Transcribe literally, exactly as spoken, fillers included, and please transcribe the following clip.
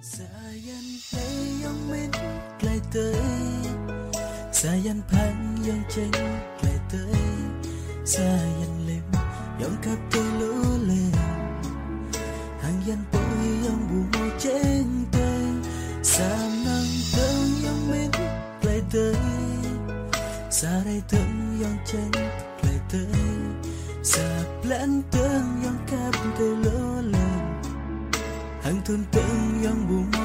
Sayang yang min lại tới, sayang phang yang chen lại tới, sayang lem yang khắp tới lúa lên, hàng yang bôi yang bù màu chen tới, sam nang tương yang min lại tới, sa đây tương yang chen lại tới, sa plan tương yang khắp tới lúa lên, hàng thun tương yang bù